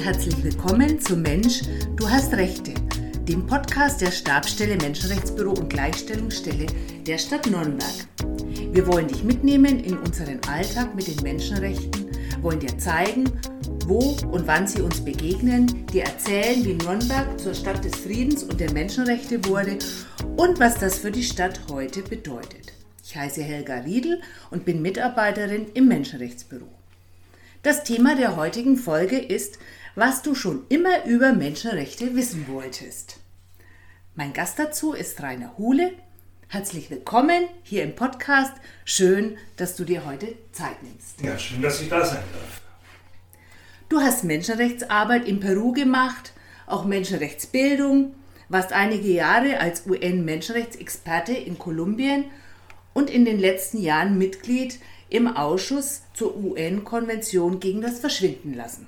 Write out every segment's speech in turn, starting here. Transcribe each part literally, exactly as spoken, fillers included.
herzlich willkommen zu Mensch, du hast Rechte, dem Podcast der Stabsstelle Menschenrechtsbüro und Gleichstellungsstelle der Stadt Nürnberg. Wir wollen dich mitnehmen in unseren Alltag mit den Menschenrechten, wollen dir zeigen, wo und wann sie uns begegnen, dir erzählen, wie Nürnberg zur Stadt des Friedens und der Menschenrechte wurde und was das für die Stadt heute bedeutet. Ich heiße Helga Riedl und bin Mitarbeiterin im Menschenrechtsbüro. Das Thema der heutigen Folge ist, was du schon immer über Menschenrechte wissen wolltest. Mein Gast dazu ist Rainer Huhle. Herzlich willkommen hier im Podcast. Schön, dass du dir heute Zeit nimmst. Ja, schön, dass ich da sein darf. Du hast Menschenrechtsarbeit in Peru gemacht, auch Menschenrechtsbildung, warst einige Jahre als U N-Menschenrechtsexperte in Kolumbien und in den letzten Jahren Mitglied im Ausschuss zur U N-Konvention gegen das Verschwindenlassen.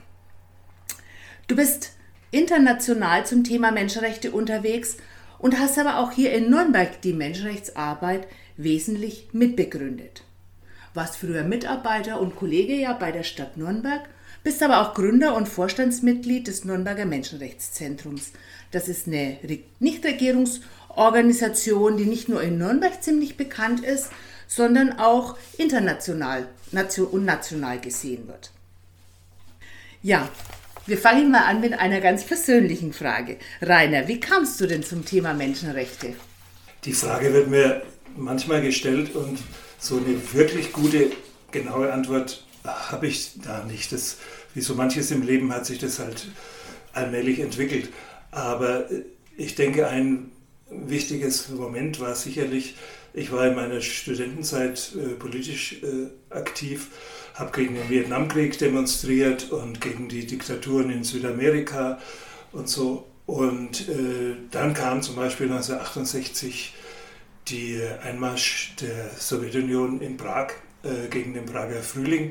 Du bist international zum Thema Menschenrechte unterwegs und hast aber auch hier in Nürnberg die Menschenrechtsarbeit wesentlich mitbegründet. Warst früher Mitarbeiter und Kollege ja bei der Stadt Nürnberg, bist aber auch Gründer und Vorstandsmitglied des Nürnberger Menschenrechtszentrums. Das ist eine Nichtregierungsorganisation, die nicht nur in Nürnberg ziemlich bekannt ist, sondern auch international und national gesehen wird. Ja, wir fangen mal an mit einer ganz persönlichen Frage. Rainer, wie kamst du denn zum Thema Menschenrechte? Die Frage wird mir manchmal gestellt und so eine wirklich gute, genaue Antwort habe ich da nicht. Das, wie so manches im Leben hat sich das halt allmählich entwickelt. Aber ich denke, ein wichtiges Moment war sicherlich, ich war in meiner Studentenzeit äh, politisch äh, aktiv, habe gegen den Vietnamkrieg demonstriert und gegen die Diktaturen in Südamerika und so. Und äh, dann kam zum Beispiel neunzehnhundertachtundsechzig die Einmarsch der Sowjetunion in Prag äh, gegen den Prager Frühling.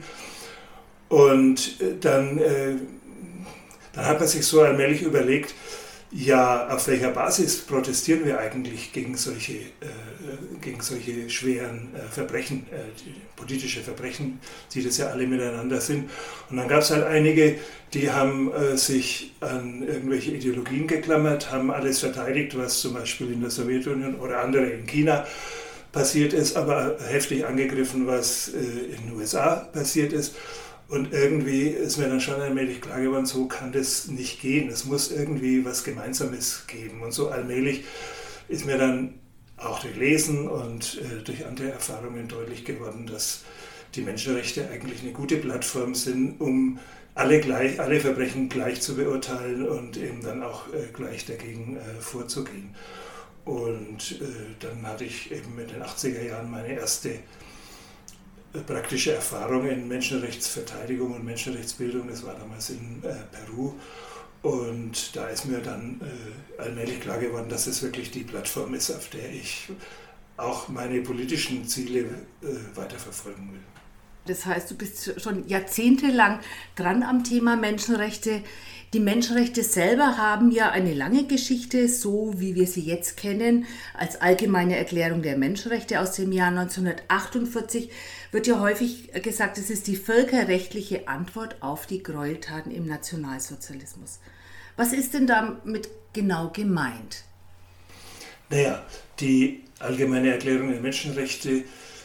Und äh, dann, äh, dann hat man sich so allmählich überlegt, ja, auf welcher Basis protestieren wir eigentlich gegen solche, äh, gegen solche schweren äh, Verbrechen, äh, politische Verbrechen, die das ja alle miteinander sind. Und dann gab es halt einige, die haben äh, sich an irgendwelche Ideologien geklammert, haben alles verteidigt, was zum Beispiel in der Sowjetunion oder andere in China passiert ist, aber heftig angegriffen, was äh, in den U S A passiert ist. Und irgendwie ist mir dann schon allmählich klar geworden, so kann das nicht gehen. Es muss irgendwie was Gemeinsames geben. Und so allmählich ist mir dann auch durch Lesen und äh, durch andere Erfahrungen deutlich geworden, dass die Menschenrechte eigentlich eine gute Plattform sind, um alle, gleich, alle Verbrechen gleich zu beurteilen und eben dann auch äh, gleich dagegen äh, vorzugehen. Und äh, dann hatte ich eben in den achtziger Jahren meine erste praktische Erfahrung in Menschenrechtsverteidigung und Menschenrechtsbildung. Das war damals in äh, Peru. Und da ist mir dann äh, allmählich klar geworden, dass es wirklich die Plattform ist, auf der ich auch meine politischen Ziele äh, weiterverfolgen will. Das heißt, du bist schon jahrzehntelang dran am Thema Menschenrechte. Die Menschenrechte selber haben ja eine lange Geschichte, so wie wir sie jetzt kennen. Als Allgemeine Erklärung der Menschenrechte aus dem Jahr neunzehnhundertachtundvierzig wird ja häufig gesagt, es ist die völkerrechtliche Antwort auf die Gräueltaten im Nationalsozialismus. Was ist denn damit genau gemeint? Naja, die Allgemeine Erklärung der Menschenrechte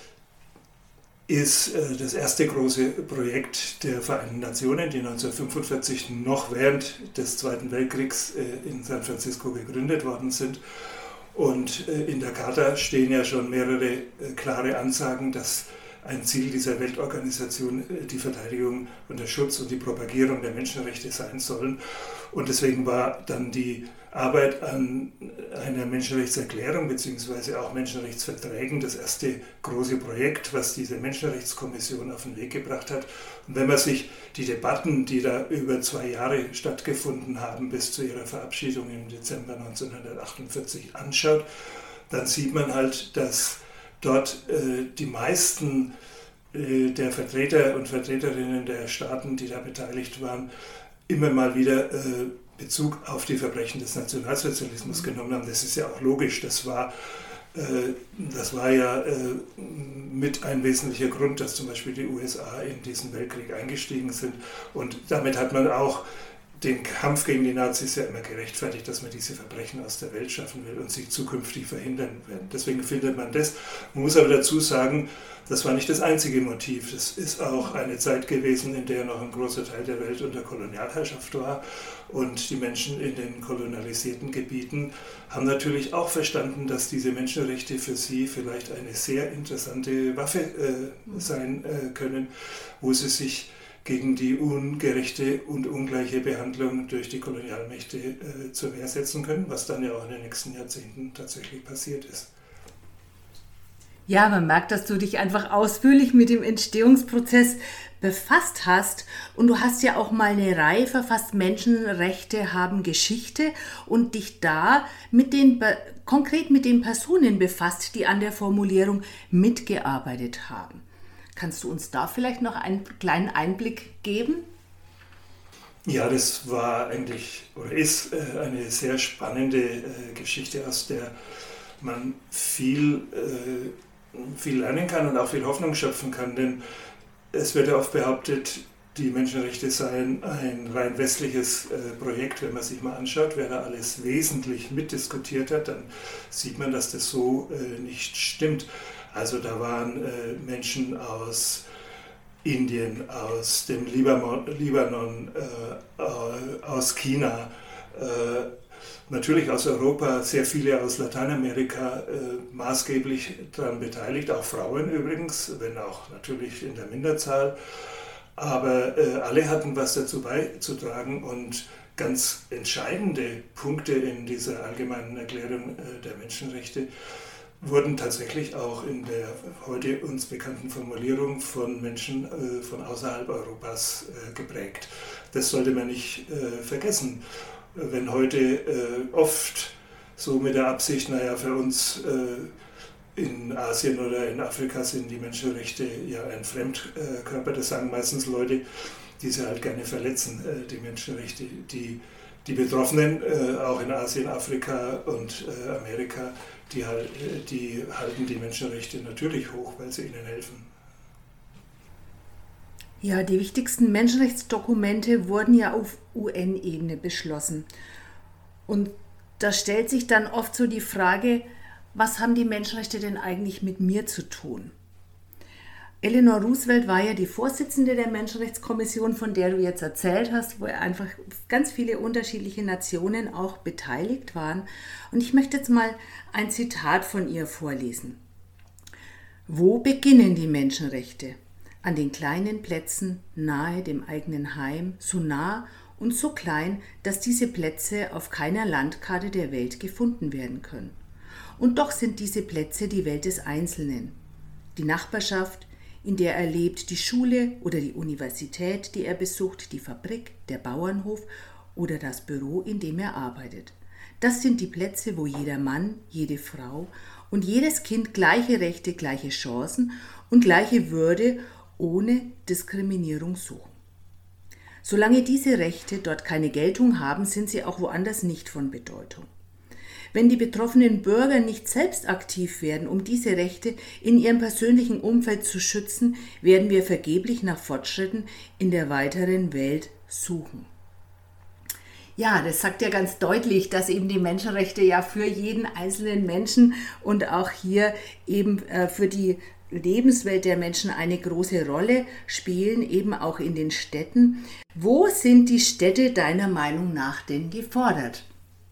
ist äh, das erste große Projekt der Vereinten Nationen, die neunzehnhundertfünfundvierzig noch während des Zweiten Weltkriegs äh, in San Francisco gegründet worden sind. Und äh, in der Charta stehen ja schon mehrere äh, klare Ansagen, dass ein Ziel dieser Weltorganisation äh, die Verteidigung und der Schutz und die Propagierung der Menschenrechte sein sollen. Und deswegen war dann die Arbeit an einer Menschenrechtserklärung bzw. auch Menschenrechtsverträgen das erste große Projekt, was diese Menschenrechtskommission auf den Weg gebracht hat. Und wenn man sich die Debatten, die da über zwei Jahre stattgefunden haben, bis zu ihrer Verabschiedung im Dezember neunzehnhundertachtundvierzig anschaut, dann sieht man halt, dass dort äh, die meisten äh, der Vertreter und Vertreterinnen der Staaten, die da beteiligt waren, immer mal wieder äh, Bezug auf die Verbrechen des Nationalsozialismus genommen haben. Das ist ja auch logisch. Das war, äh, das war ja äh, mit ein wesentlicher Grund, dass zum Beispiel die U S A in diesen Weltkrieg eingestiegen sind. Und damit hat man auch den Kampf gegen die Nazis ja immer gerechtfertigt, dass man diese Verbrechen aus der Welt schaffen will und sie zukünftig verhindern werden. Deswegen findet man das. Man muss aber dazu sagen, das war nicht das einzige Motiv. Es ist auch eine Zeit gewesen, in der noch ein großer Teil der Welt unter Kolonialherrschaft war. Und die Menschen in den kolonialisierten Gebieten haben natürlich auch verstanden, dass diese Menschenrechte für sie vielleicht eine sehr interessante Waffe äh, sein äh, können, wo sie sich gegen die ungerechte und ungleiche Behandlung durch die Kolonialmächte äh, zur Wehr setzen können, was dann ja auch in den nächsten Jahrzehnten tatsächlich passiert ist. Ja, man merkt, dass du dich einfach ausführlich mit dem Entstehungsprozess befasst hast und du hast ja auch mal eine Reihe verfasst, Menschenrechte haben Geschichte, und dich da mit den, konkret mit den Personen befasst, die an der Formulierung mitgearbeitet haben. Kannst du uns da vielleicht noch einen kleinen Einblick geben? Ja, das war eigentlich oder ist äh, eine sehr spannende äh, Geschichte, aus der man viel, äh, viel lernen kann und auch viel Hoffnung schöpfen kann. Denn es wird ja oft behauptet, die Menschenrechte seien ein rein westliches äh, Projekt. Wenn man sich mal anschaut, wer da alles wesentlich mitdiskutiert hat, dann sieht man, dass das so äh, nicht stimmt. Also da waren äh, Menschen aus Indien, aus dem Libanon, Libanon äh, äh, aus China, äh, natürlich aus Europa, sehr viele aus Lateinamerika äh, maßgeblich daran beteiligt, auch Frauen übrigens, wenn auch natürlich in der Minderzahl. Aber äh, alle hatten was dazu beizutragen, und ganz entscheidende Punkte in dieser allgemeinen Erklärung äh, der Menschenrechte wurden tatsächlich auch in der heute uns bekannten Formulierung von Menschen äh, von außerhalb Europas äh, geprägt. Das sollte man nicht äh, vergessen. Wenn heute äh, oft so mit der Absicht, naja, für uns äh, in Asien oder in Afrika sind die Menschenrechte ja ein Fremdkörper, das sagen meistens Leute, die sie halt gerne verletzen, äh, die Menschenrechte. Die, die Betroffenen, äh, auch in Asien, Afrika und äh, Amerika, Die, die halten die Menschenrechte natürlich hoch, weil sie ihnen helfen. Ja, die wichtigsten Menschenrechtsdokumente wurden ja auf U N-Ebene beschlossen. Und da stellt sich dann oft so die Frage, was haben die Menschenrechte denn eigentlich mit mir zu tun? Eleanor Roosevelt war ja die Vorsitzende der Menschenrechtskommission, von der du jetzt erzählt hast, wo einfach ganz viele unterschiedliche Nationen auch beteiligt waren. Und ich möchte jetzt mal ein Zitat von ihr vorlesen. Wo beginnen die Menschenrechte? An den kleinen Plätzen nahe dem eigenen Heim, so nah und so klein, dass diese Plätze auf keiner Landkarte der Welt gefunden werden können. Und doch sind diese Plätze die Welt des Einzelnen. Die Nachbarschaft, in der er lebt, die Schule oder die Universität, die er besucht, die Fabrik, der Bauernhof oder das Büro, in dem er arbeitet. Das sind die Plätze, wo jeder Mann, jede Frau und jedes Kind gleiche Rechte, gleiche Chancen und gleiche Würde ohne Diskriminierung suchen. Solange diese Rechte dort keine Geltung haben, sind sie auch woanders nicht von Bedeutung. Wenn die betroffenen Bürger nicht selbst aktiv werden, um diese Rechte in ihrem persönlichen Umfeld zu schützen, werden wir vergeblich nach Fortschritten in der weiteren Welt suchen. Ja, das sagt ja ganz deutlich, dass eben die Menschenrechte ja für jeden einzelnen Menschen und auch hier eben für die Lebenswelt der Menschen eine große Rolle spielen, eben auch in den Städten. Wo sind die Städte deiner Meinung nach denn gefordert?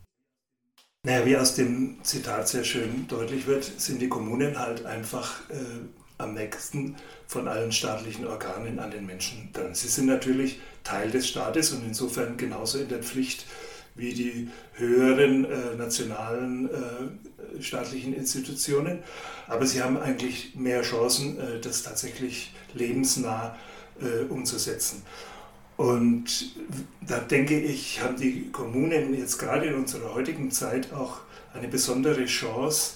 Naja, wie aus dem Zitat sehr schön deutlich wird, sind die Kommunen halt einfach äh, am nächsten von allen staatlichen Organen an den Menschen dran. Sie sind natürlich Teil des Staates und insofern genauso in der Pflicht wie die höheren äh, nationalen äh, staatlichen Institutionen. Aber sie haben eigentlich mehr Chancen, äh, das tatsächlich lebensnah äh, umzusetzen. Und da denke ich, haben die Kommunen jetzt gerade in unserer heutigen Zeit auch eine besondere Chance,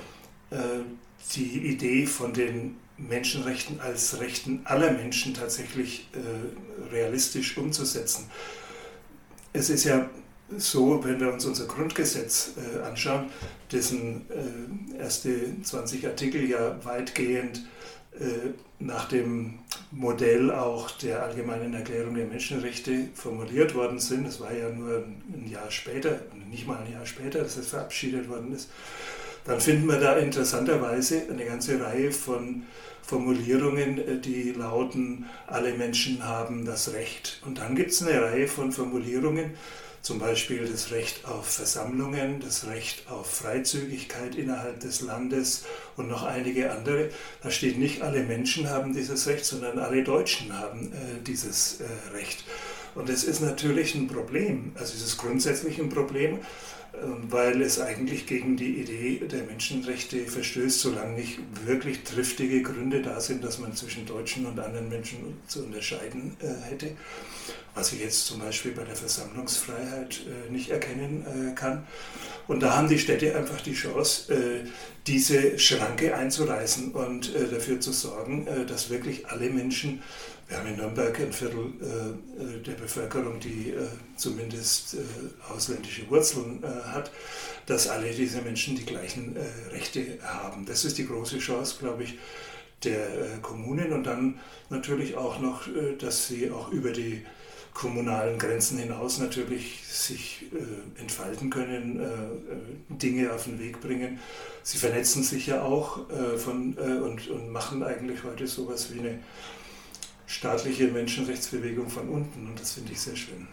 die Idee von den Menschenrechten als Rechten aller Menschen tatsächlich realistisch umzusetzen. Es ist ja so, wenn wir uns unser Grundgesetz anschauen, dessen erste zwanzig Artikel ja weitgehend nach dem Modell auch der Allgemeinen Erklärung der Menschenrechte formuliert worden sind. Das war ja nur ein Jahr später, nicht mal ein Jahr später, dass es verabschiedet worden ist. Dann finden wir da interessanterweise eine ganze Reihe von Formulierungen, die lauten, alle Menschen haben das Recht. Und dann gibt es eine Reihe von Formulierungen, zum Beispiel das Recht auf Versammlungen, das Recht auf Freizügigkeit innerhalb des Landes und noch einige andere. Da steht nicht, alle Menschen haben dieses Recht, sondern alle Deutschen haben äh, dieses äh, Recht. Und das ist natürlich ein Problem, also es ist grundsätzlich ein Problem, weil es eigentlich gegen die Idee der Menschenrechte verstößt, solange nicht wirklich triftige Gründe da sind, dass man zwischen Deutschen und anderen Menschen zu unterscheiden äh, hätte, was ich jetzt zum Beispiel bei der Versammlungsfreiheit äh, nicht erkennen äh, kann. Und da haben die Städte einfach die Chance, äh, diese Schranke einzureißen und äh, dafür zu sorgen, äh, dass wirklich alle Menschen, wir haben in Nürnberg ein Viertel äh, der Bevölkerung, die äh, zumindest äh, ausländische Wurzeln äh, hat, dass alle diese Menschen die gleichen äh, Rechte haben. Das ist die große Chance, glaube ich, der äh, Kommunen. Und dann natürlich auch noch, äh, dass sie auch über die kommunalen Grenzen hinaus natürlich sich äh, entfalten können, äh, Dinge auf den Weg bringen. Sie vernetzen sich ja auch äh, von, äh, und, und machen eigentlich heute sowas wie eine staatliche Menschenrechtsbewegung von unten, und das finde ich sehr schön.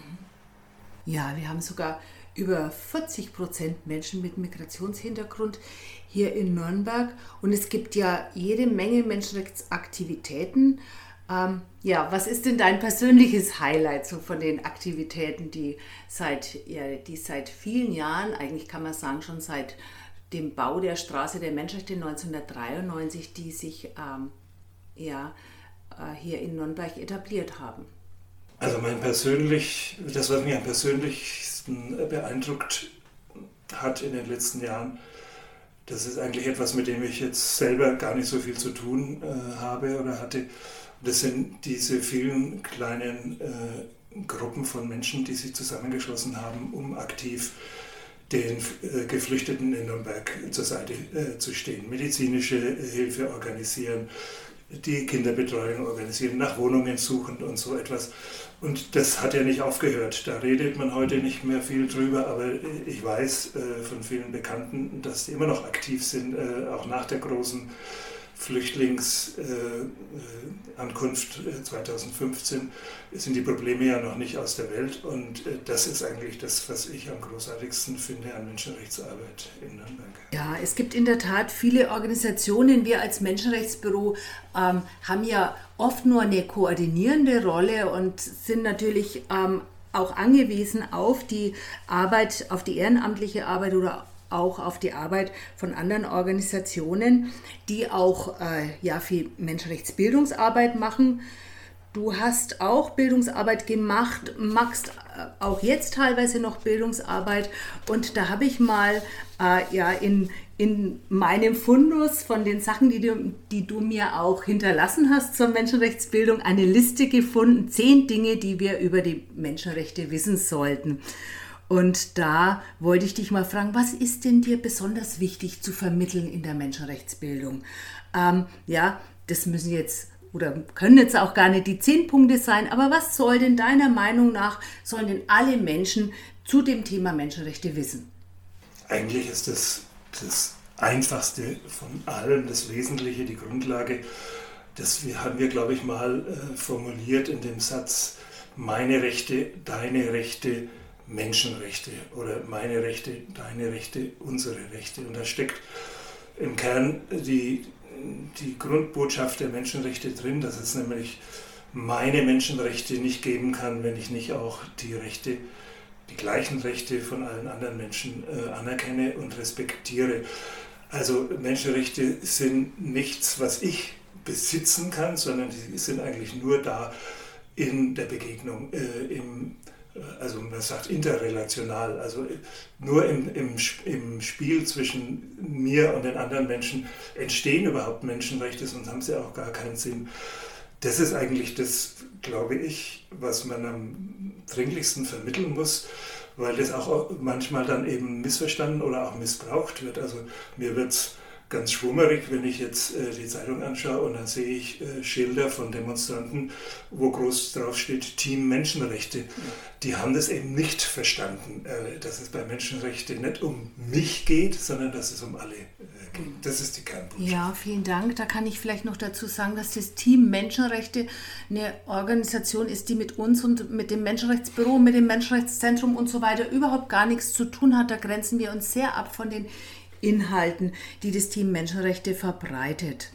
Ja, wir haben sogar über vierzig Prozent Menschen mit Migrationshintergrund hier in Nürnberg, und es gibt ja jede Menge Menschenrechtsaktivitäten. Ähm, ja, was ist denn dein persönliches Highlight so von den Aktivitäten, die seit, ja, die seit vielen Jahren, eigentlich kann man sagen schon seit dem Bau der Straße der Menschenrechte neunzehnhundertdreiundneunzig, die sich ähm, ja, hier in Nürnberg etabliert haben? Also mein persönlich, das, was mich am persönlichsten beeindruckt hat in den letzten Jahren, das ist eigentlich etwas, mit dem ich jetzt selber gar nicht so viel zu tun äh, habe oder hatte. Das sind diese vielen kleinen äh, Gruppen von Menschen, die sich zusammengeschlossen haben, um aktiv den äh, Geflüchteten in Nürnberg zur Seite äh, zu stehen, medizinische Hilfe organisieren, die Kinderbetreuung organisieren, nach Wohnungen suchen und so etwas. Und das hat ja nicht aufgehört. Da redet man heute nicht mehr viel drüber, aber ich weiß äh, von vielen Bekannten, dass die immer noch aktiv sind, äh, auch nach der großen Flüchtlingsankunft äh, äh, zweitausendfünfzehn sind die Probleme ja noch nicht aus der Welt, und äh, das ist eigentlich das, was ich am großartigsten finde an Menschenrechtsarbeit in Nürnberg. Ja, es gibt in der Tat viele Organisationen. Wir als Menschenrechtsbüro ähm, haben ja oft nur eine koordinierende Rolle und sind natürlich ähm, auch angewiesen auf die Arbeit, auf die ehrenamtliche Arbeit oder auch auf die Arbeit von anderen Organisationen, die auch äh, ja, viel Menschenrechtsbildungsarbeit machen. Du hast auch Bildungsarbeit gemacht, machst auch jetzt teilweise noch Bildungsarbeit, und da habe ich mal äh, ja, in, in meinem Fundus von den Sachen, die du, die du mir auch hinterlassen hast zur Menschenrechtsbildung, eine Liste gefunden, zehn Dinge, die wir über die Menschenrechte wissen sollten. Und da wollte ich dich mal fragen, was ist denn dir besonders wichtig zu vermitteln in der Menschenrechtsbildung? Ähm, ja, das müssen jetzt oder können jetzt auch gar nicht die zehn Punkte sein, aber was soll denn deiner Meinung nach, sollen denn alle Menschen zu dem Thema Menschenrechte wissen? Eigentlich ist das das Einfachste von allem, das Wesentliche, die Grundlage. Das haben wir, glaube ich, mal äh, formuliert in dem Satz, meine Rechte, deine Rechte, Menschenrechte, oder meine Rechte, deine Rechte, unsere Rechte. Und da steckt im Kern die, die Grundbotschaft der Menschenrechte drin, dass es nämlich meine Menschenrechte nicht geben kann, wenn ich nicht auch die Rechte, die gleichen Rechte von allen anderen Menschen äh, anerkenne und respektiere. Also Menschenrechte sind nichts, was ich besitzen kann, sondern die sind eigentlich nur da in der Begegnung, äh, im Also man sagt interrelational, also nur im, im, im Spiel zwischen mir und den anderen Menschen entstehen überhaupt Menschenrechte, sonst haben sie auch gar keinen Sinn. Das ist eigentlich das, glaube ich, was man am dringlichsten vermitteln muss, weil das auch manchmal dann eben missverstanden oder auch missbraucht wird. Also mir wird es ganz schwummerig, wenn ich jetzt äh, die Zeitung anschaue und dann sehe ich äh, Schilder von Demonstranten, wo groß drauf steht Team Menschenrechte. Die haben das eben nicht verstanden, äh, dass es bei Menschenrechten nicht um mich geht, sondern dass es um alle äh, geht. Das ist die Kernbotschaft. Ja, vielen Dank. Da kann ich vielleicht noch dazu sagen, dass das Team Menschenrechte eine Organisation ist, die mit uns und mit dem Menschenrechtsbüro, mit dem Menschenrechtszentrum und so weiter überhaupt gar nichts zu tun hat. Da grenzen wir uns sehr ab von den Inhalten, die das Team Menschenrechte verbreitet.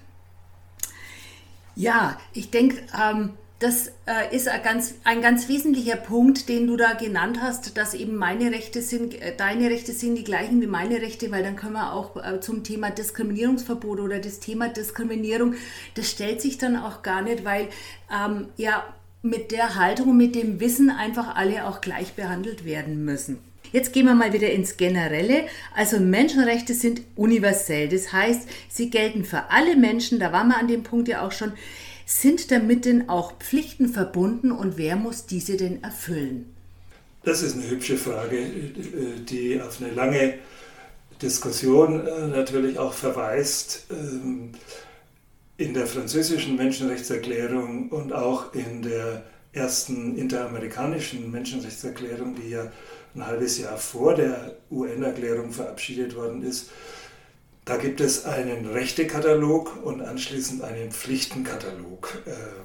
Ja, ich denke, ähm, das äh, ist ein ganz, ein ganz wesentlicher Punkt, den du da genannt hast, dass eben meine Rechte sind, äh, deine Rechte sind die gleichen wie meine Rechte, weil dann können wir auch äh, zum Thema Diskriminierungsverbot oder das Thema Diskriminierung, das stellt sich dann auch gar nicht, weil ähm, ja mit der Haltung und mit dem Wissen einfach alle auch gleich behandelt werden müssen. Jetzt gehen wir mal wieder ins Generelle. Also Menschenrechte sind universell. Das heißt, sie gelten für alle Menschen, da waren wir an dem Punkt ja auch schon. Sind damit denn auch Pflichten verbunden und wer muss diese denn erfüllen? Das ist eine hübsche Frage, die auf eine lange Diskussion natürlich auch verweist. In der französischen Menschenrechtserklärung und auch in der ersten interamerikanischen Menschenrechtserklärung, die ja ein halbes Jahr vor der U N-Erklärung verabschiedet worden ist, da gibt es einen Rechtekatalog und anschließend einen Pflichtenkatalog.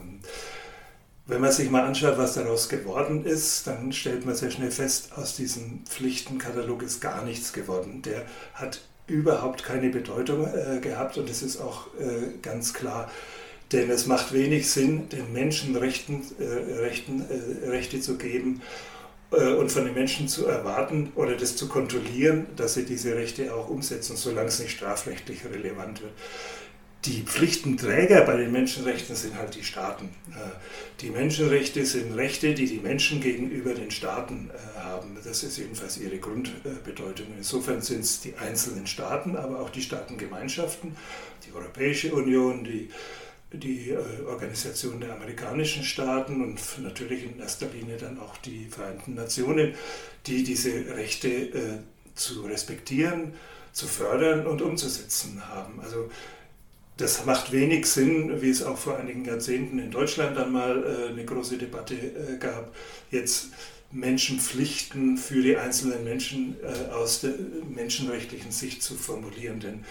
Wenn man sich mal anschaut, was daraus geworden ist, dann stellt man sehr schnell fest, aus diesem Pflichtenkatalog ist gar nichts geworden. Der hat überhaupt keine Bedeutung gehabt und das ist auch ganz klar. Denn es macht wenig Sinn, den Menschen Rechten, Rechten, Rechte zu geben, und von den Menschen zu erwarten oder das zu kontrollieren, dass sie diese Rechte auch umsetzen, solange es nicht strafrechtlich relevant wird. Die Pflichtenträger bei den Menschenrechten sind halt die Staaten. Die Menschenrechte sind Rechte, die die Menschen gegenüber den Staaten haben. Das ist jedenfalls ihre Grundbedeutung. Insofern sind es die einzelnen Staaten, aber auch die Staatengemeinschaften, die Europäische Union, die die Organisation der amerikanischen Staaten und natürlich in erster Linie dann auch die Vereinten Nationen, die diese Rechte äh, zu respektieren, zu fördern und umzusetzen haben. Also das macht wenig Sinn, wie es auch vor einigen Jahrzehnten in Deutschland dann mal äh, eine große Debatte äh, gab, jetzt Menschenpflichten für die einzelnen Menschen äh, aus der menschenrechtlichen Sicht zu formulieren, denn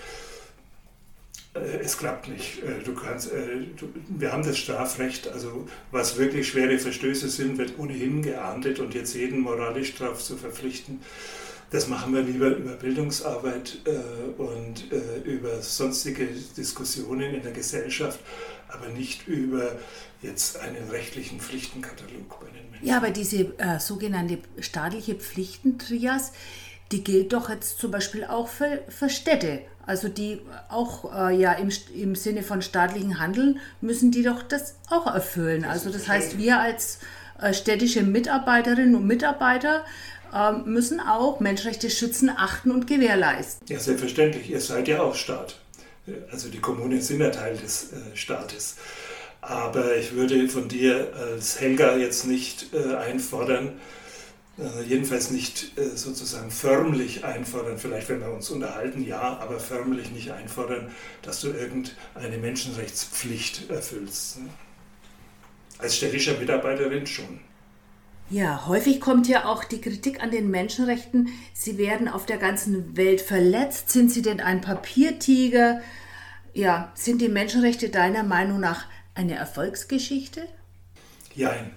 es klappt nicht. Du kannst, du, wir haben das Strafrecht, also was wirklich schwere Verstöße sind, wird ohnehin geahndet und jetzt jeden moralisch darauf zu verpflichten, das machen wir lieber über Bildungsarbeit äh, und äh, über sonstige Diskussionen in der Gesellschaft, aber nicht über jetzt einen rechtlichen Pflichtenkatalog bei den Menschen. Ja, aber diese äh, sogenannte staatliche Pflichtentrias, die gilt doch jetzt zum Beispiel auch für, für Städte. Also die auch äh, ja im, im Sinne von staatlichen Handeln müssen die doch das auch erfüllen. Also das heißt, wir als äh, städtische Mitarbeiterinnen und Mitarbeiter äh, müssen auch Menschenrechte schützen, achten und gewährleisten. Ja, selbstverständlich. Ihr seid ja auch Staat. Also die Kommunen sind ja Teil des äh, Staates. Aber ich würde von dir als Helga jetzt nicht äh, einfordern, jedenfalls nicht sozusagen förmlich einfordern, vielleicht wenn wir uns unterhalten, ja, aber förmlich nicht einfordern, dass du irgendeine Menschenrechtspflicht erfüllst. Als städtischer Mitarbeiterin schon. Ja, häufig kommt ja auch die Kritik an den Menschenrechten, sie werden auf der ganzen Welt verletzt. Sind sie denn ein Papiertiger? Ja, sind die Menschenrechte deiner Meinung nach eine Erfolgsgeschichte? Jein.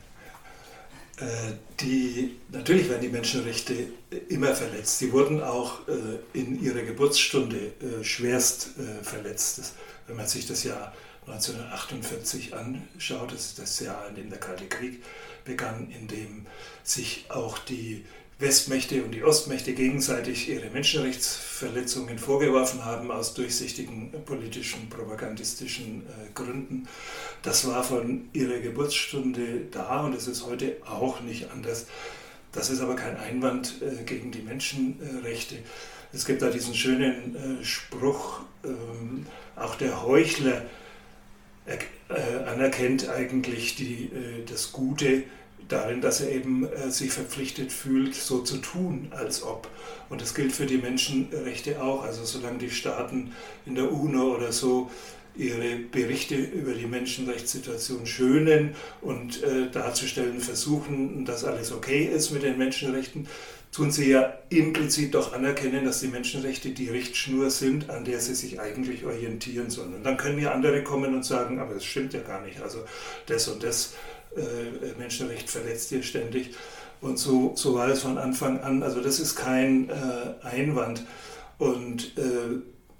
Die, natürlich werden die Menschenrechte immer verletzt. Sie wurden auch äh, in ihrer Geburtsstunde äh, schwerst äh, verletzt. Das, wenn man sich das Jahr neunzehnhundertachtundvierzig anschaut, das ist das Jahr, in dem der Kalte Krieg begann, in dem sich auch die Westmächte und die Ostmächte gegenseitig ihre Menschenrechtsverletzungen vorgeworfen haben aus durchsichtigen politischen, propagandistischen äh, Gründen. Das war von ihrer Geburtsstunde da und es ist heute auch nicht anders. Das ist aber kein Einwand äh, gegen die Menschenrechte. Es gibt da diesen schönen äh, Spruch, ähm, auch der Heuchler er, äh, anerkennt eigentlich die, äh, das Gute darin, dass er eben äh, sich verpflichtet fühlt, so zu tun, als ob. Und das gilt für die Menschenrechte auch. Also solange die Staaten in der UNO oder so ihre Berichte über die Menschenrechtssituation schönen und äh, darzustellen versuchen, dass alles okay ist mit den Menschenrechten, tun sie ja implizit doch anerkennen, dass die Menschenrechte die Richtschnur sind, an der sie sich eigentlich orientieren sollen. Und dann können ja andere kommen und sagen, aber das stimmt ja gar nicht, also das und das äh, Menschenrecht verletzt ihr ständig. Und so, so war es von Anfang an. Also das ist kein äh, Einwand. Und äh,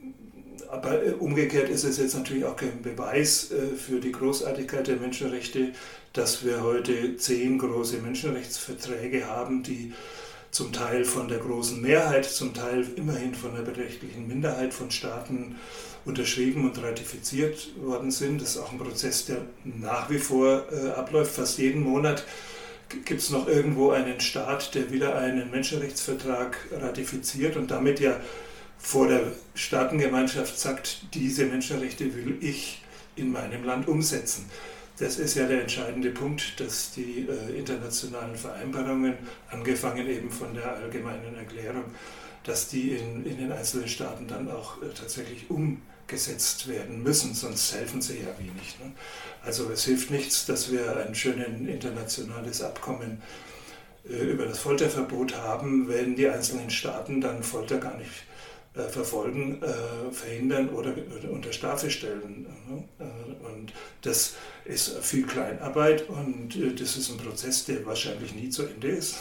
aber umgekehrt ist es jetzt natürlich auch kein Beweis äh, für die Großartigkeit der Menschenrechte, dass wir heute zehn große Menschenrechtsverträge haben, die zum Teil von der großen Mehrheit, zum Teil immerhin von der beträchtlichen Minderheit von Staaten unterschrieben und ratifiziert worden sind. Das ist auch ein Prozess, der nach wie vor äh, abläuft. Fast jeden Monat gibt es noch irgendwo einen Staat, der wieder einen Menschenrechtsvertrag ratifiziert und damit ja vor der Staatengemeinschaft sagt, diese Menschenrechte will ich in meinem Land umsetzen. Das ist ja der entscheidende Punkt, dass die äh, internationalen Vereinbarungen, angefangen eben von der allgemeinen Erklärung, dass die in, in den einzelnen Staaten dann auch äh, tatsächlich umgesetzt werden müssen, sonst helfen sie ja wenig. Ne? Also es hilft nichts, dass wir ein schönes internationales Abkommen äh, über das Folterverbot haben, wenn die einzelnen Staaten dann Folter gar nicht Äh, verfolgen, äh, verhindern oder, oder unter Strafe stellen. Äh, und das ist viel Kleinarbeit und äh, das ist ein Prozess, der wahrscheinlich nie zu Ende ist,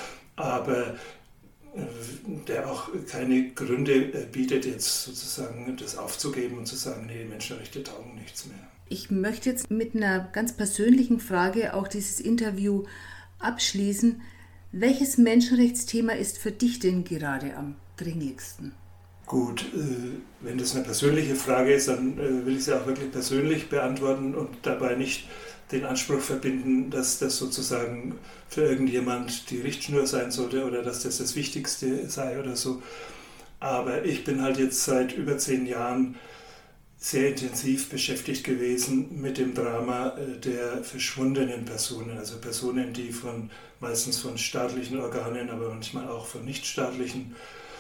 aber äh, der auch keine Gründe äh, bietet, jetzt sozusagen das aufzugeben und zu sagen, nee, die Menschenrechte taugen nichts mehr. Ich möchte jetzt mit einer ganz persönlichen Frage auch dieses Interview abschließen. Welches Menschenrechtsthema ist für dich denn gerade am dringlichsten? Gut, wenn das eine persönliche Frage ist, dann will ich sie auch wirklich persönlich beantworten und dabei nicht den Anspruch verbinden, dass das sozusagen für irgendjemand die Richtschnur sein sollte oder dass das das Wichtigste sei oder so. Aber ich bin halt jetzt seit über zehn Jahren sehr intensiv beschäftigt gewesen mit dem Drama der verschwundenen Personen, also Personen, die von meistens von staatlichen Organen, aber manchmal auch von nichtstaatlichen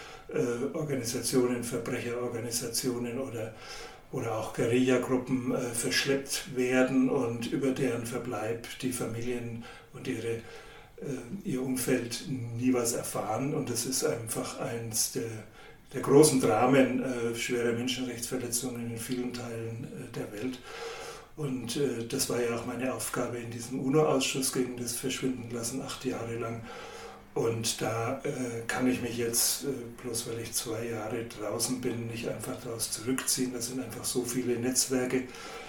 Organisationen, Verbrecherorganisationen oder, oder auch Guerillagruppen äh, verschleppt werden und über deren Verbleib die Familien und ihre, äh, ihr Umfeld nie was erfahren. Und das ist einfach eines der, der großen Dramen äh, schwerer Menschenrechtsverletzungen in vielen Teilen äh, der Welt. Und äh, das war ja auch meine Aufgabe in diesem UNO-Ausschuss gegen das Verschwindenlassen acht Jahre lang. Und da äh, kann ich mich jetzt, äh, bloß weil ich zwei Jahre draußen bin, nicht einfach daraus zurückziehen. Das sind einfach so viele Netzwerke,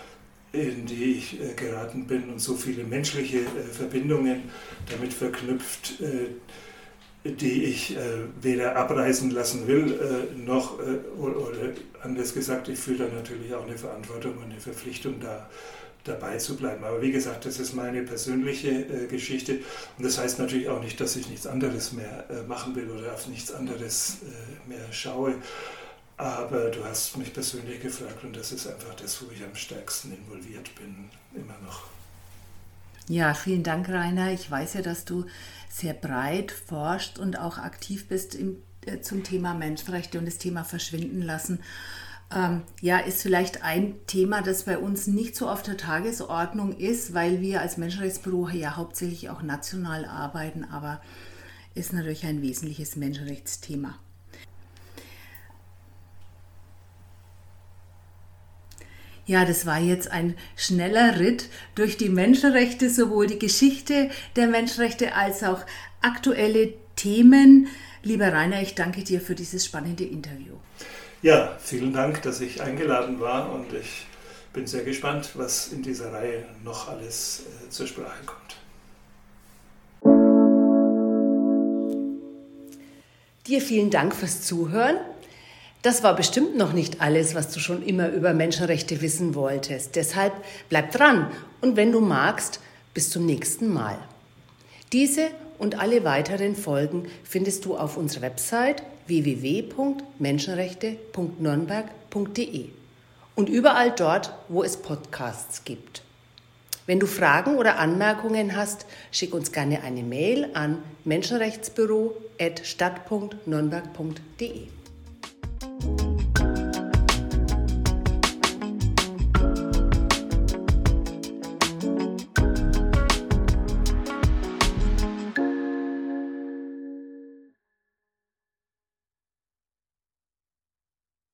in die ich äh, geraten bin und so viele menschliche äh, Verbindungen damit verknüpft, äh, die ich äh, weder abreißen lassen will, äh, noch, äh, oder, oder anders gesagt, ich fühle da natürlich auch eine Verantwortung und eine Verpflichtung da, dabei zu bleiben. Aber wie gesagt, das ist meine persönliche äh, Geschichte und das heißt natürlich auch nicht, dass ich nichts anderes mehr äh, machen will oder auf nichts anderes äh, mehr schaue. Aber du hast mich persönlich gefragt und das ist einfach das, wo ich am stärksten involviert bin, immer noch. Ja, vielen Dank, Rainer. Ich weiß ja, dass du sehr breit forscht und auch aktiv bist im, äh, zum Thema Menschenrechte und das Thema Verschwinden lassen. Ähm, ja, ist vielleicht ein Thema, das bei uns nicht so auf der Tagesordnung ist, weil wir als Menschenrechtsbüro ja hauptsächlich auch national arbeiten, aber ist natürlich ein wesentliches Menschenrechtsthema. Ja, das war jetzt ein schneller Ritt durch die Menschenrechte, sowohl die Geschichte der Menschenrechte als auch aktuelle Themen. Lieber Rainer, ich danke dir für dieses spannende Interview. Ja, vielen Dank, dass ich eingeladen war und ich bin sehr gespannt, was in dieser Reihe noch alles äh, zur Sprache kommt. Dir vielen Dank fürs Zuhören. Das war bestimmt noch nicht alles, was du schon immer über Menschenrechte wissen wolltest. Deshalb bleib dran und wenn du magst, bis zum nächsten Mal. Diese und alle weiteren Folgen findest du auf unserer Website w w w punkt menschenrechte punkt nürnberg punkt d e und überall dort, wo es Podcasts gibt. Wenn du Fragen oder Anmerkungen hast, schick uns gerne eine Mail an menschenrechtsbüro at stadt punkt nürnberg punkt de.